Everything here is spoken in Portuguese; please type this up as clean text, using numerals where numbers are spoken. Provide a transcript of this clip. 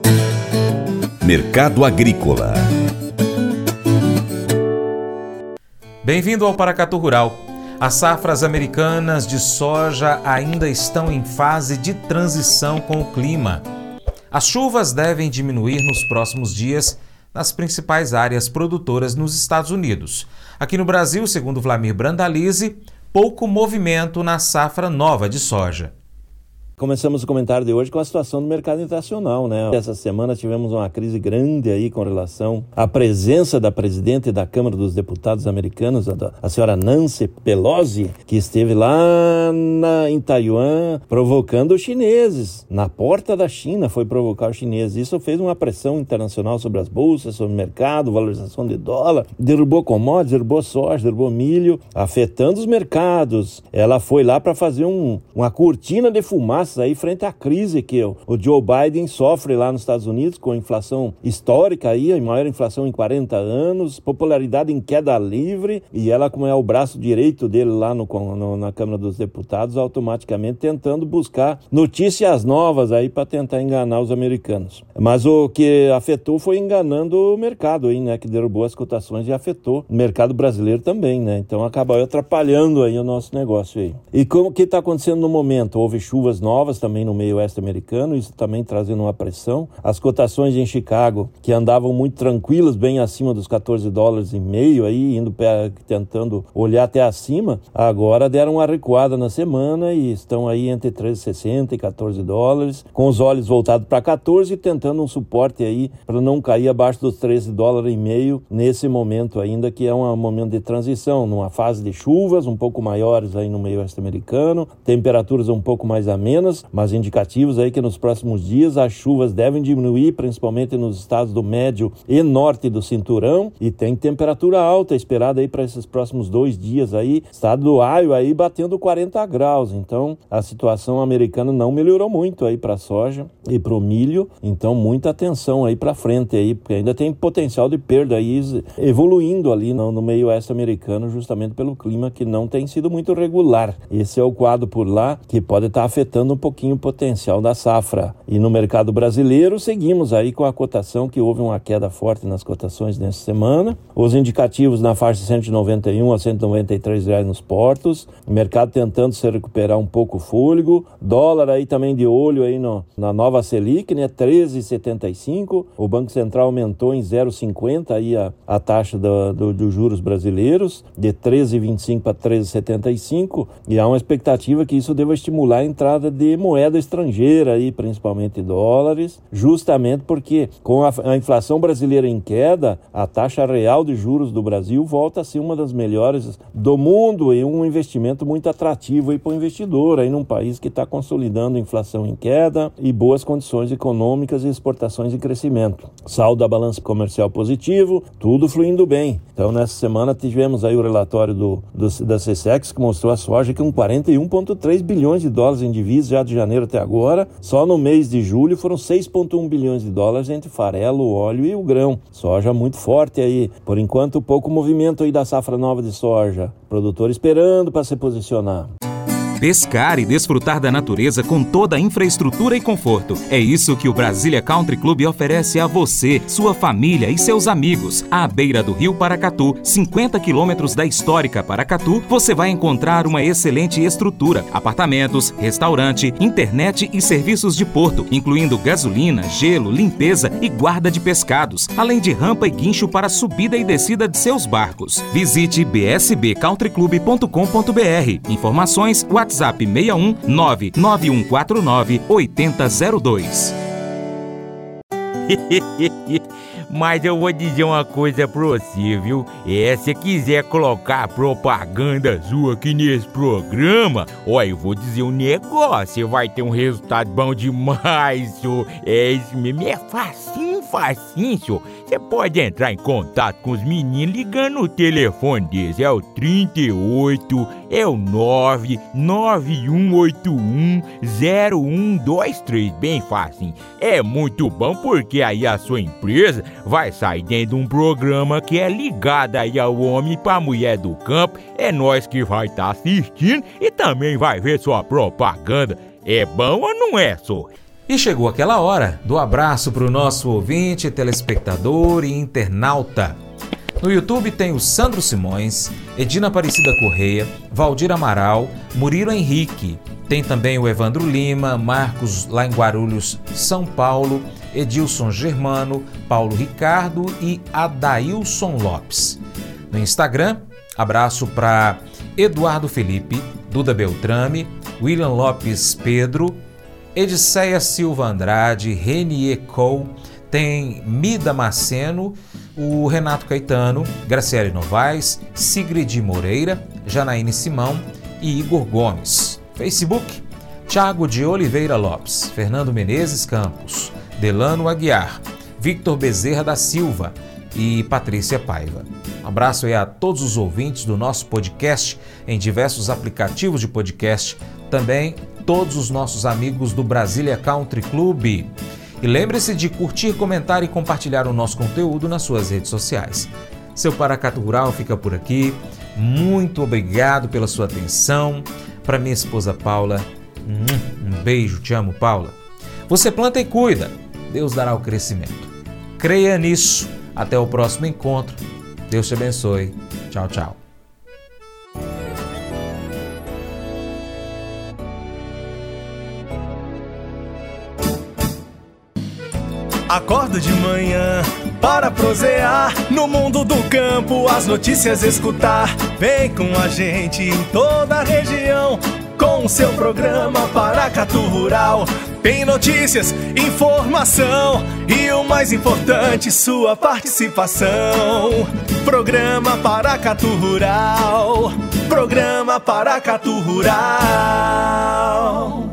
Mercado Agrícola. Bem-vindo ao Paracatu Rural. As safras americanas de soja ainda estão em fase de transição com o clima. As chuvas devem diminuir nos próximos dias nas principais áreas produtoras nos Estados Unidos. Aqui no Brasil, segundo Vlamir Brandalize, pouco movimento na safra nova de soja. Começamos o comentário de hoje com a situação do mercado internacional, né? Essa semana tivemos uma crise grande aí com relação à presença da presidente da Câmara dos Deputados americanos, a senhora Nancy Pelosi, que esteve lá em Taiwan provocando os chineses. Na porta da China foi provocar os chineses. Isso fez uma pressão internacional sobre as bolsas, sobre o mercado, valorização de dólar, derrubou commodities, derrubou soja, derrubou milho, afetando os mercados. Ela foi lá para fazer uma cortina de fumaça aí frente à crise que o Joe Biden sofre lá nos Estados Unidos, com inflação histórica aí, a maior inflação em 40 anos, popularidade em queda livre, e ela, como é o braço direito dele lá na Câmara dos Deputados, automaticamente tentando buscar notícias novas aí para tentar enganar os americanos. Mas o que afetou foi enganando o mercado aí, né, que derrubou as cotações e afetou o mercado brasileiro também, né, então acabou atrapalhando aí o nosso negócio aí. E como que está acontecendo no momento? Houve chuvas novas também no meio oeste americano, isso também trazendo uma pressão. As cotações em Chicago, que andavam muito tranquilas, bem acima dos $14,5 aí, tentando olhar até acima, agora deram uma recuada na semana e estão aí entre $13,60 e $14, com os olhos voltados para 14 e tentando um suporte aí para não cair abaixo dos $13,5 nesse momento ainda, que é um momento de transição, numa fase de chuvas um pouco maiores aí no meio oeste americano, temperaturas um pouco mais amenas, mas indicativos aí que nos próximos dias as chuvas devem diminuir, principalmente nos estados do médio e norte do cinturão, e tem temperatura alta esperada aí para esses próximos 2 dias aí, estado do Iowa aí batendo 40 graus, então a situação americana não melhorou muito aí para a soja e para o milho, então muita atenção aí para frente aí, porque ainda tem potencial de perda aí evoluindo ali no meio oeste americano, justamente pelo clima que não tem sido muito regular. Esse é o quadro por lá que pode estar afetando um pouquinho o potencial da safra. E no mercado brasileiro, seguimos aí com a cotação, que houve uma queda forte nas cotações nessa semana. Os indicativos na faixa de 191 a 193 reais nos portos. O mercado tentando se recuperar um pouco o fôlego. Dólar aí também de olho aí na nova Selic, né? 13,75. O Banco Central aumentou em 0,50 aí a taxa dos juros brasileiros, de 13,25 para 13,75. E há uma expectativa que isso deva estimular a entrada de moeda estrangeira, aí, principalmente dólares, justamente porque com a inflação brasileira em queda, a taxa real de juros do Brasil volta a ser uma das melhores do mundo e um investimento muito atrativo para o investidor, aí num país que está consolidando inflação em queda e boas condições econômicas e exportações em crescimento. Saldo da balança comercial positivo, tudo fluindo bem. Então, nessa semana tivemos aí o relatório da CSEX, que mostrou a soja com 41,3 bilhões de dólares em divisas já de janeiro até agora. Só no mês de julho foram 6,1 bilhões de dólares entre farelo, o óleo e o grão. Soja muito forte aí. Por enquanto, pouco movimento aí da safra nova de soja. Produtor esperando para se posicionar. Pescar e desfrutar da natureza com toda a infraestrutura e conforto. É isso que o Brasília Country Club oferece a você, sua família e seus amigos. À beira do Rio Paracatu, 50 quilômetros da histórica Paracatu, você vai encontrar uma excelente estrutura, apartamentos, restaurante, internet e serviços de porto, incluindo gasolina, gelo, limpeza e guarda de pescados, além de rampa e guincho para subida e descida de seus barcos. Visite bsbcountryclub.com.br. Informações, WhatsApp 61 99149 8002. Mas eu vou dizer uma coisa pra você, viu? Se quiser colocar propaganda sua aqui nesse programa, ó, eu vou dizer um negócio, você vai ter um resultado bom demais, senhor. Isso mesmo, é facinho, senhor. Você pode entrar em contato com os meninos ligando no telefone deles, é o 38, é o 991810123, bem fácil. É muito bom porque aí a sua empresa vai sair dentro de um programa que é ligado aí ao homem pra mulher do campo. É nós que vai estar assistindo e também vai ver sua propaganda. É bom ou não é, senhor? E chegou aquela hora do abraço para o nosso ouvinte, telespectador e internauta. No YouTube tem o Sandro Simões, Edina Aparecida Correia, Valdir Amaral, Murilo Henrique. Tem também o Evandro Lima, Marcos lá em Guarulhos, São Paulo, Edilson Germano, Paulo Ricardo e Adailson Lopes. No Instagram, abraço para Eduardo Felipe, Duda Beltrame, William Lopes Pedro, Ediceia Silva Andrade, Renier Cole, tem Mida Maceno, o Renato Caetano, Graciele Novaes, Sigrid Moreira, Janaíne Simão e Igor Gomes. Facebook, Thiago de Oliveira Lopes, Fernando Menezes Campos, Delano Aguiar, Victor Bezerra da Silva e Patrícia Paiva. Um abraço aí a todos os ouvintes do nosso podcast em diversos aplicativos de podcast, também todos os nossos amigos do Brasília Country Club. E lembre-se de curtir, comentar e compartilhar o nosso conteúdo nas suas redes sociais. Seu Paracatu Rural fica por aqui. Muito obrigado pela sua atenção. Para minha esposa Paula, um beijo, te amo, Paula. Você planta e cuida, Deus dará o crescimento. Creia nisso. Até o próximo encontro. Deus te abençoe. Tchau, tchau. Acordo de manhã para prosear no mundo do campo, as notícias escutar. Vem com a gente em toda a região com o seu programa Paracatu Rural. Tem notícias, informação e o mais importante, sua participação. Programa Paracatu Rural. Programa Paracatu Rural.